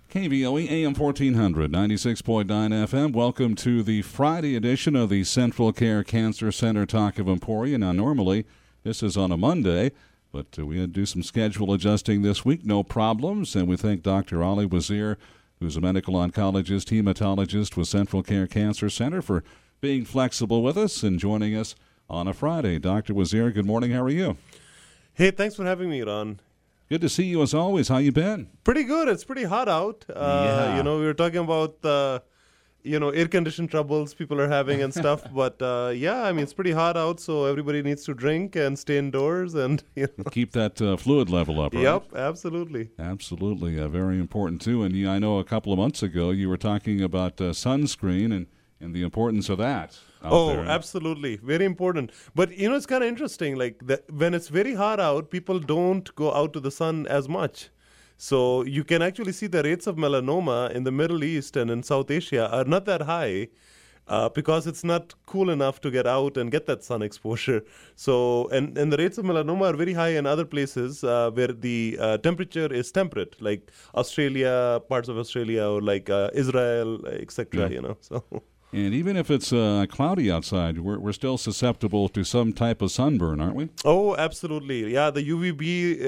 KVOE AM 1400, 96.9 FM. Welcome to the Friday edition of the Central Care Cancer Center Talk of Emporia. Now, normally, this is on a Monday, but we had to do some schedule adjusting this week. No problems, and we thank Dr. Ali Wazir, who's a medical oncologist, hematologist with Central Care Cancer Center, for being flexible with us and joining us on a Friday. Dr. Wazir, good morning. How are you? Hey, thanks for having me, Ron. Good to see you as always. How you been? Pretty good. It's pretty hot out. We were talking about, air-conditioned troubles people are having and stuff. But, it's pretty hot out, so everybody needs to drink and stay indoors and keep that fluid level up, right? Yep, absolutely. Absolutely. Very important, too. And I know a couple of months ago you were talking about sunscreen and the importance of that. There. Absolutely. Very important. But, it's kind of interesting. When it's very hot out, people don't go out to the sun as much. So you can actually see the rates of melanoma in the Middle East and in South Asia are not that high because it's not cool enough to get out and get that sun exposure. So, and the rates of melanoma are very high in other places where the temperature is temperate, like Australia, parts of Australia, or like Israel, etc., so... And even if it's cloudy outside, we're still susceptible to some type of sunburn, aren't we? Oh, absolutely. Yeah, the UVB,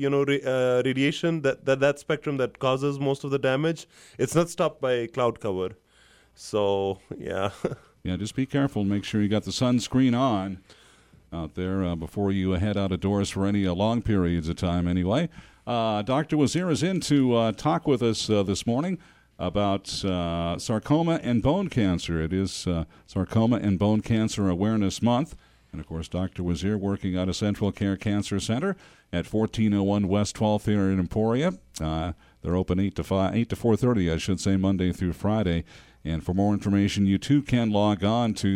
radiation, that spectrum that causes most of the damage, it's not stopped by cloud cover. So, yeah. Yeah, just be careful and make sure you got the sunscreen on out there before you head out of doors for any long periods of time anyway. Dr. Wazir is in to talk with us this morning about sarcoma and bone cancer. It is Sarcoma and Bone Cancer Awareness Month. And, of course, Dr. Wazir working out of Central Care Cancer Center at 1401 West 12th here in Emporia. They're open 8 to 4:30, I should say, Monday through Friday. And for more information, you too can log on to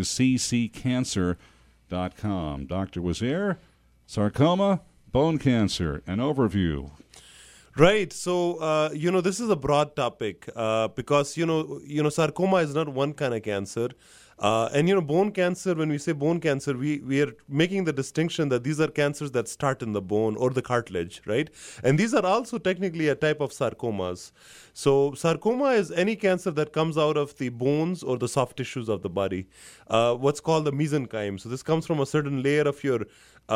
cccancer.com. Dr. Wazir, sarcoma, bone cancer, an overview. Right. So, this is a broad topic because, sarcoma is not one kind of cancer. And bone cancer, when we say bone cancer, we are making the distinction that these are cancers that start in the bone or the cartilage, right? And these are also technically a type of sarcomas. So sarcoma is any cancer that comes out of the bones or the soft tissues of the body, what's called the mesenchyme. So this comes from a certain layer of your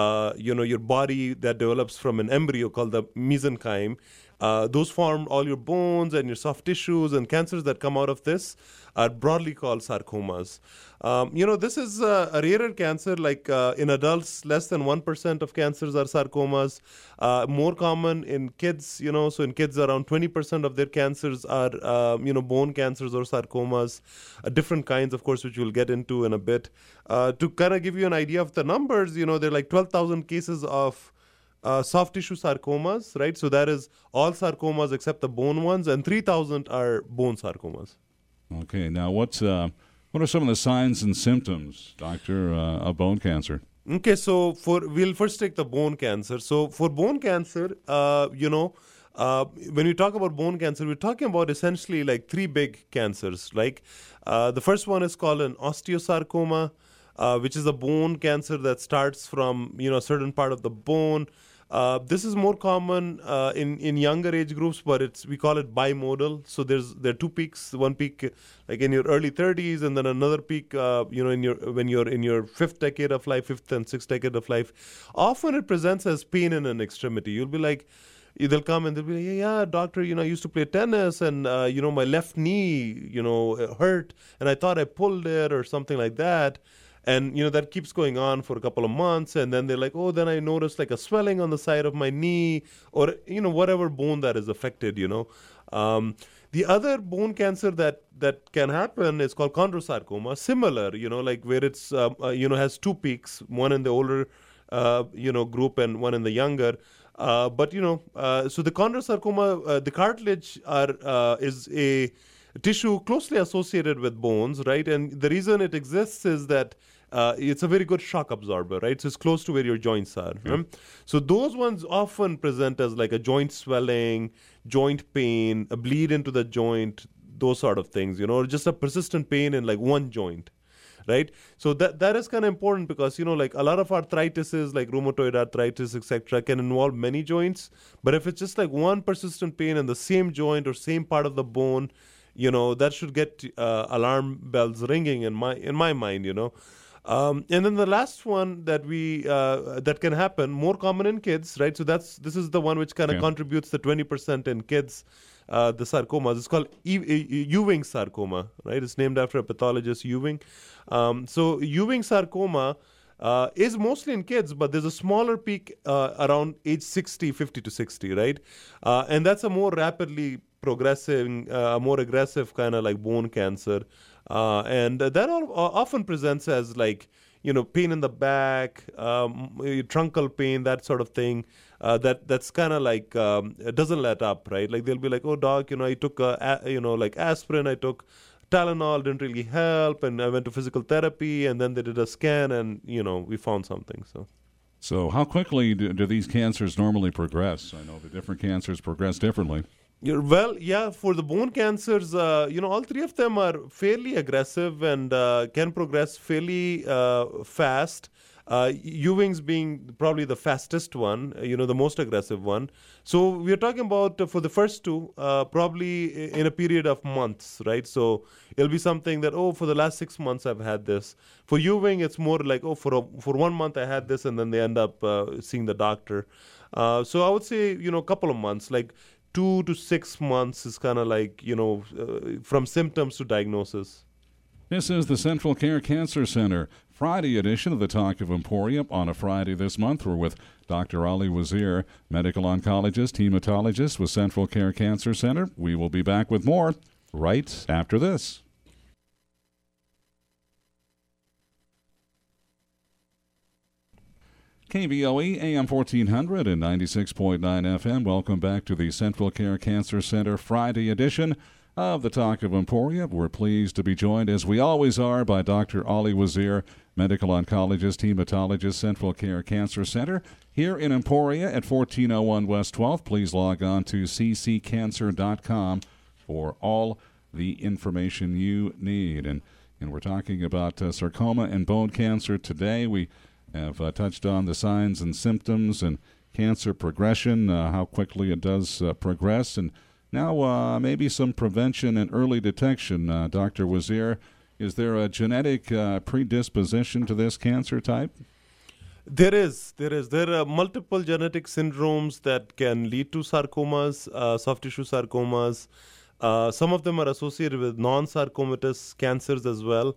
body that develops from an embryo called the mesenchyme. Those form all your bones and your soft tissues, and cancers that come out of this are broadly called sarcomas. This is a rarer cancer, like in adults, less than 1% of cancers are sarcomas. More common in kids, so in kids around 20% of their cancers are, bone cancers or sarcomas. Different kinds, of course, which we'll get into in a bit. To kind of give you an idea of the numbers, there are like 12,000 cases of soft tissue sarcomas, right? So that is all sarcomas except the bone ones, and 3,000 are bone sarcomas. Okay, now what are some of the signs and symptoms, doctor, of bone cancer? Okay, so we'll first take the bone cancer. So for bone cancer, when we talk about bone cancer, we're talking about essentially like three big cancers. Like the first one is called an osteosarcoma, which is a bone cancer that starts from a certain part of the bone. This is more common in younger age groups, but we call it bimodal. So there are two peaks. One peak like in your early 30s, and then another peak when you're in your fifth and sixth decade of life. Often it presents as pain in an extremity. You'll be like, they'll come and they'll be like, yeah, doctor, I used to play tennis and, my left knee, hurt and I thought I pulled it or something like that. And, that keeps going on for a couple of months. And then they're like, then I noticed like a swelling on the side of my knee or, whatever bone that is affected, The other bone cancer that can happen is called chondrosarcoma, similar, like where it's, has two peaks, one in the older, group and one in the younger. So the chondrosarcoma, the cartilage is a tissue closely associated with bones, right? And the reason it exists is that it's a very good shock absorber, right? So it's close to where your joints are. Okay. Right? So those ones often present as like a joint swelling, joint pain, a bleed into the joint, those sort of things, or just a persistent pain in like one joint. right? So that is kind of important because, like a lot of arthritises, like rheumatoid arthritis, etc., can involve many joints. But if it's just like one persistent pain in the same joint or same part of the bone, that should get alarm bells ringing in my mind. And then the last one that can happen, more common in kids, right? So this is the one which kind of contributes the 20% in kids, the sarcomas. It's called Ewing sarcoma, right? It's named after a pathologist, Ewing. So Ewing sarcoma is mostly in kids, but there's a smaller peak around age 50 to 60, right? And that's a more rapidly progressing, more aggressive kind of like bone cancer. And that often presents as like, pain in the back, truncal pain, that sort of thing. That's kind of like it doesn't let up, right? Like they'll be like, oh, doc, I took like aspirin, I took Tylenol, didn't really help, and I went to physical therapy, and then they did a scan, and we found something. So how quickly do these cancers normally progress? I know the different cancers progress differently. Well, yeah, for the bone cancers, all three of them are fairly aggressive and can progress fairly fast. Ewing's being probably the fastest one, the most aggressive one. So we're talking about for the first two, probably in a period of months, right? So it'll be something that, for the last 6 months I've had this. For Ewing, it's more like, for 1 month I had this, and then they end up seeing the doctor. So I would say, a couple of months, like 2 to 6 months is kind of like, from symptoms to diagnosis. This is the Central Care Cancer Center Friday edition of the Talk of Emporia. On a Friday this month, we're with Dr. Ali Wazir, medical oncologist, hematologist with Central Care Cancer Center. We will be back with more right after this. KBOE AM 1400 and 96.9 FM. Welcome back to the Central Care Cancer Center Friday edition of the Talk of Emporia. We're pleased to be joined, as we always are, by Dr. Ali Wazir, medical oncologist, hematologist, Central Care Cancer Center, here in Emporia at 1401 West 12th. Please log on to cccancer.com for all the information you need. And we're talking about sarcoma and bone cancer today. We have touched on the signs and symptoms and cancer progression, how quickly it does progress, and now maybe some prevention and early detection. Dr. Wazir, is there a genetic predisposition to this cancer type? There is. There are multiple genetic syndromes that can lead to sarcomas, soft tissue sarcomas. Some of them are associated with non-sarcomatous cancers as well.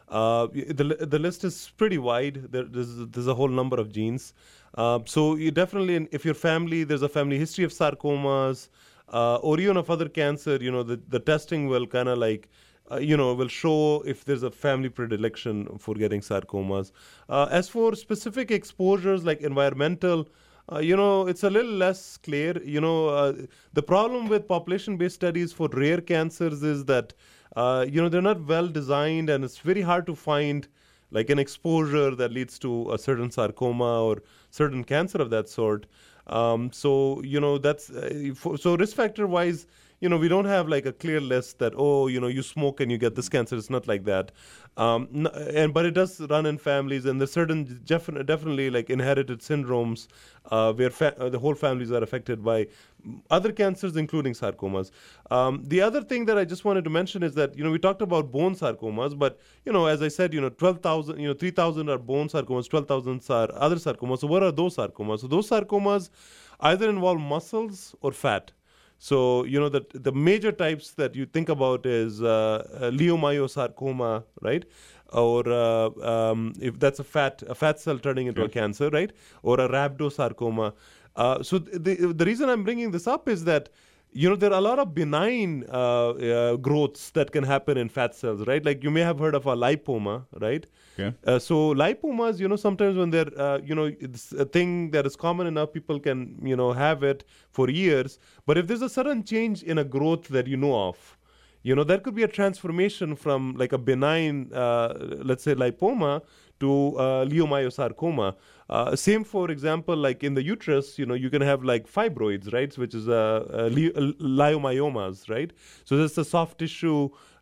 The list is pretty wide. There's a whole number of genes. So you definitely, if your family, there's a family history of sarcomas, or even of other cancer, the testing will kind of like, will show if there's a family predilection for getting sarcomas. As for specific exposures like environmental, it's a little less clear. The problem with population-based studies for rare cancers is that they're not well designed, and it's very hard to find like an exposure that leads to a certain sarcoma or certain cancer of that sort. So that's so risk factor wise, we don't have like a clear list that, you smoke and you get this cancer. It's not like that. But it does run in families, and there's certain definitely like inherited syndromes where the whole families are affected by other cancers, including sarcomas. The other thing that I just wanted to mention is that, we talked about bone sarcomas, but, as I said, 12,000, 3,000 are bone sarcomas, 12,000 are other sarcomas. So what are those sarcomas? So those sarcomas either involve muscles or fat. So, the major types that you think about is leiomyosarcoma, right? Or if that's a fat cell turning into a cancer, right? Or a rhabdosarcoma. So the reason I'm bringing this up is that, there are a lot of benign growths that can happen in fat cells, right? Like you may have heard of a lipoma, right? Okay. So lipomas, sometimes when they're, it's a thing that is common enough, people can, have it for years. But if there's a sudden change in a growth that you know of, there could be a transformation from like a benign, let's say lipoma to leiomyosarcoma. Same, for example, like in the uterus, you can have like fibroids, right, which is leiomyomas, right? So that's the soft tissue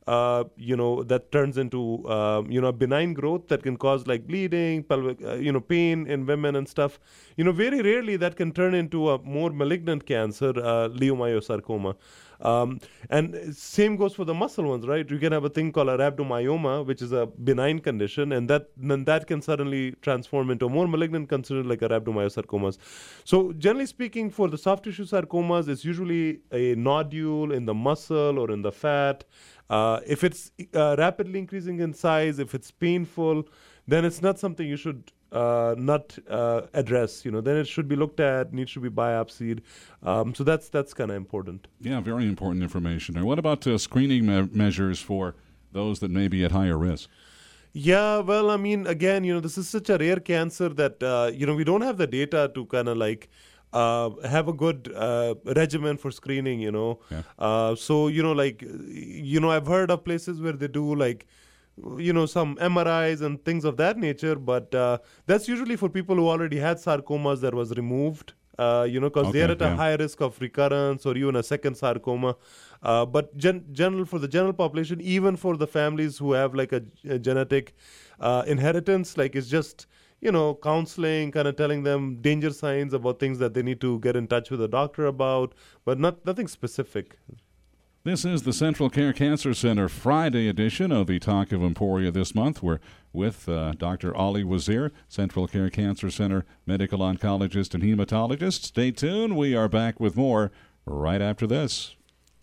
that turns into, a benign growth that can cause like bleeding, pelvic, pain in women and stuff. Very rarely that can turn into a more malignant cancer, leiomyosarcoma. And same goes for the muscle ones, right? You can have a thing called a rhabdomyoma, which is a benign condition, and then that can suddenly transform into a more malignant considered like a rhabdomyosarcomas. So generally speaking, for the soft tissue sarcomas, it's usually a nodule in the muscle or in the fat. If it's rapidly increasing in size, if it's painful, then it's not something you should not address. Then it should be looked at, needs to be biopsied. So that's kind of important. Yeah, very important information. And what about screening measures for those that may be at higher risk? Yeah, well, I mean, again, this is such a rare cancer that, we don't have the data to kind of like have a good regimen for screening, Yeah. So, I've heard of places where they do like, some MRIs and things of that nature, but that's usually for people who already had sarcomas that was removed, because they're at a high risk of recurrence or even a second sarcoma. But for the general population, even for the families who have like a genetic inheritance, like it's just, counseling, kind of telling them danger signs about things that they need to get in touch with a doctor about, but nothing specific. This is the Central Care Cancer Center Friday edition of the Talk of Emporia this month. We're with Dr. Ali Wazir, Central Care Cancer Center medical oncologist and hematologist. Stay tuned. We are back with more right after this.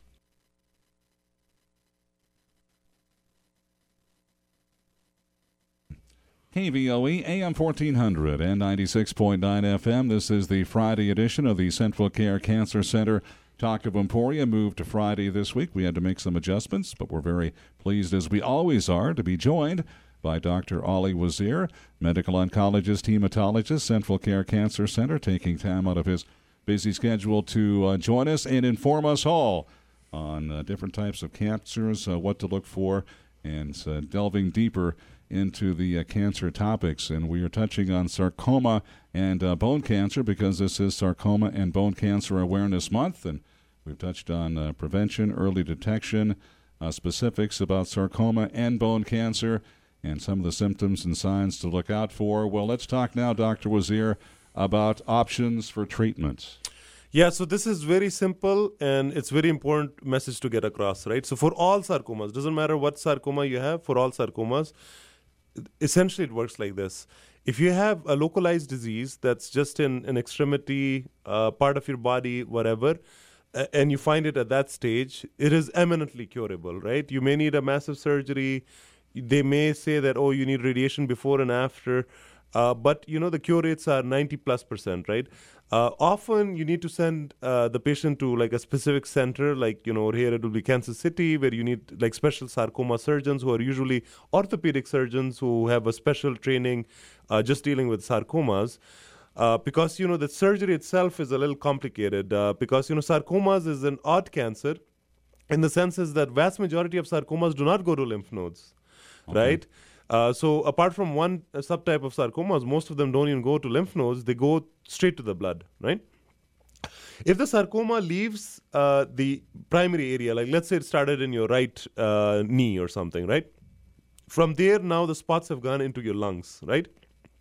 KVOE AM 1400 and 96.9 FM. This is the Friday edition of the Central Care Cancer Center Talk of Emporia. Moved to Friday this week. We had to make some adjustments, but we're very pleased, as we always are, to be joined by Dr. Ali Wazir, medical oncologist, hematologist, Central Care Cancer Center, taking time out of his busy schedule to join us and inform us all on different types of cancers, what to look for, and delving deeper into the cancer topics. And we are touching on sarcoma and bone cancer because this is Sarcoma and Bone Cancer Awareness Month, and we've touched on prevention, early detection, specifics about sarcoma and bone cancer, and some of the symptoms and signs to look out for. Well, let's talk now, Dr. Wazir, about options for treatment. Yeah, so this is very simple, and it's very important message to get across, right? So for all sarcomas, doesn't matter what sarcoma you have, for all sarcomas, essentially it works like this. If you have a localized disease that's just in an extremity, part of your body, whatever, and you find it at that stage, it is eminently curable, right? You may need a massive surgery. They may say that, you need radiation before and after. But, the cure rates are 90+%, right? Often you need to send the patient to like a specific center, like, here it will be Kansas City, where you need like special sarcoma surgeons who are usually orthopedic surgeons who have a special training just dealing with sarcomas. Because, the surgery itself is a little complicated because, sarcomas is an odd cancer in the sense is that vast majority of sarcomas do not go to lymph nodes, right? So apart from one subtype of sarcomas, most of them don't even go to lymph nodes. They go straight to the blood, right? If the sarcoma leaves the primary area, like let's say it started in your right knee or something, right? From there, now the spots have gone into your lungs, right?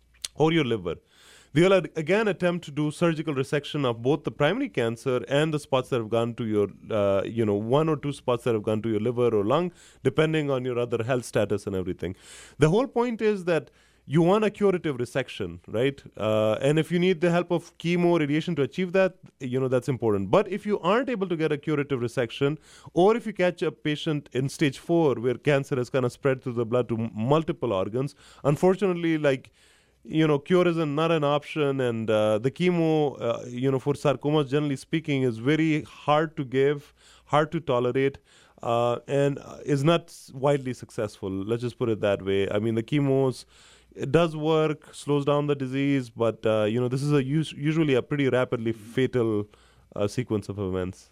Or your liver. They will again attempt to do surgical resection of both the primary cancer and the spots that have gone to your, one or two spots that have gone to your liver or lung, depending on your other health status and everything. The whole point is that you want a curative resection, right? And if you need the help of chemo, radiation to achieve that, that's important. But if you aren't able to get a curative resection, or if you catch a patient in stage 4 where cancer has kind of spread through the blood to multiple organs, unfortunately, cure is not an option, and the chemo, for sarcomas, generally speaking, is very hard to give, hard to tolerate, and is not widely successful. Let's just put it that way. I mean, the chemos, it does work, slows down the disease, but, this is usually a pretty rapidly fatal sequence of events.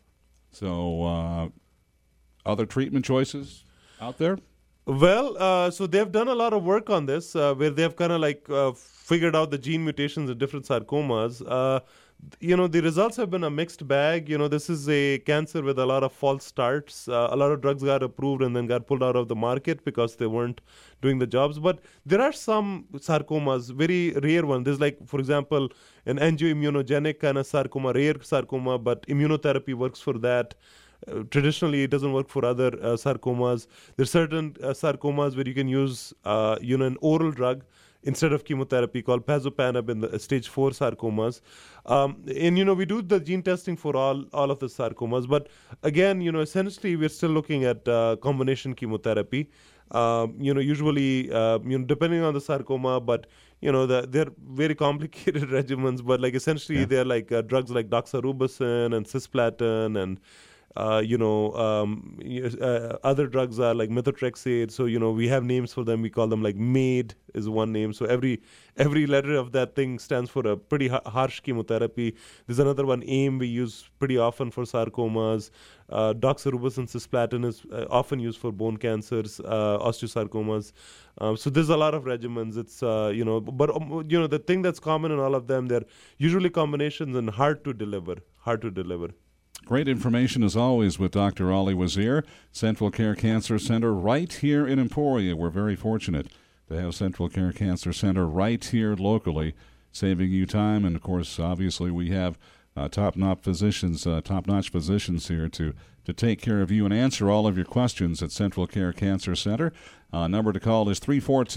So, other treatment choices out there? Well, so they've done a lot of work on this, where they've kind of figured out the gene mutations in different sarcomas. the results have been a mixed bag. This is a cancer with a lot of false starts. A lot of drugs got approved and then got pulled out of the market because they weren't doing the jobs. But there are some sarcomas, very rare ones. There's like, for example, an angioimmunogenic kind of sarcoma, rare sarcoma, but immunotherapy works for that. Traditionally, it doesn't work for other sarcomas. There's certain sarcomas where you can use, an oral drug instead of chemotherapy called pazopanib in the stage 4 sarcomas. And we do the gene testing for all of the sarcomas. But again, essentially, we're still looking at combination chemotherapy. Usually, depending on the sarcoma, but they're very complicated regimens. But like essentially, they're like drugs like doxorubicin and cisplatin and other drugs are like methotrexate. So we have names for them. We call them like MAID is one name. So every letter of that thing stands for a pretty harsh chemotherapy. There's another one, AIM, we use pretty often for sarcomas. Doxorubicin cisplatin is often used for bone cancers, osteosarcomas. So there's a lot of regimens. It's but the thing that's common in all of them, they're usually combinations and hard to deliver. Great information as always with Dr. Ali Wazir, Central Care Cancer Center right here in Emporia. We're very fortunate to have Central Care Cancer Center right here locally, saving you time. And, of course, obviously we have top-notch physicians here to take care of you and answer all of your questions at Central Care Cancer Center. Number to call is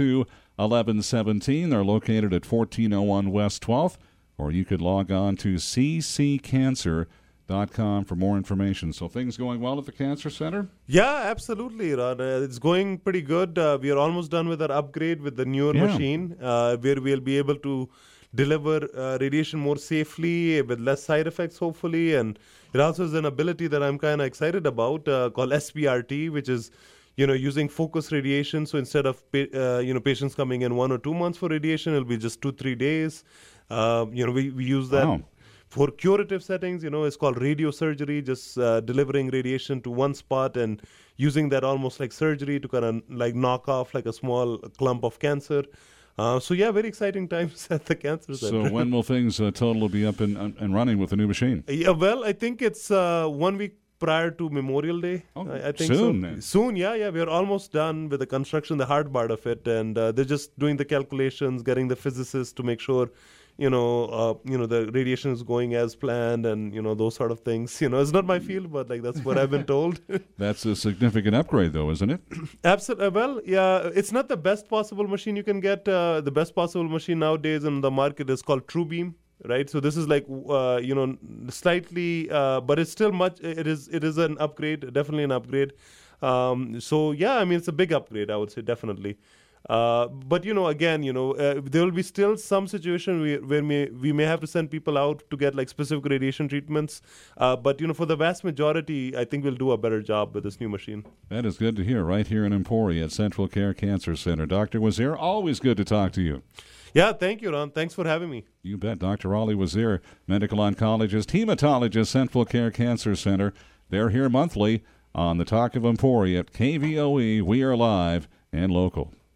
342-1117. They're located at 1401 West 12th, or you could log on to cccancer.com for more information. So things going well at the Cancer Center? Yeah, absolutely, Ron. It's going pretty good. We are almost done with our upgrade with the newer machine, where we'll be able to deliver radiation more safely with less side effects, hopefully. And it also has an ability that I'm kind of excited about called SBRT, which is using focused radiation. So instead of patients coming in 1 or 2 months for radiation, it'll be just 2-3 days. We use that. Wow. For curative settings, it's called radiosurgery, just delivering radiation to one spot and using that almost like surgery to kind of like knock off like a small clump of cancer. Very exciting times at the Cancer Center. So when will things total be up and running with the new machine? Yeah, well, I think it's 1 week prior to Memorial Day. I think soon. So. Soon, yeah. We're almost done with the construction, the hard part of it. And they're just doing the calculations, getting the physicists to make sure the radiation is going as planned and, those sort of things. It's not my field, but like that's what I've been told. That's a significant upgrade, though, isn't it? Absolutely. Well, yeah, it's not the best possible machine you can get. The best possible machine nowadays in the market is called TrueBeam, right? So this is like, slightly, but it's still it is an upgrade, definitely an upgrade. It's a big upgrade, I would say, definitely. But again, there will be still some situation where we may have to send people out to get like specific radiation treatments. But for the vast majority, I think we'll do a better job with this new machine. That is good to hear. Right here in Emporia at Central Care Cancer Center. Dr. Wazir, always good to talk to you. Yeah, thank you, Ron. Thanks for having me. You bet. Dr. Ali Wazir, medical oncologist, hematologist, Central Care Cancer Center. They're here monthly on the Talk of Emporia at KVOE. We are live and local.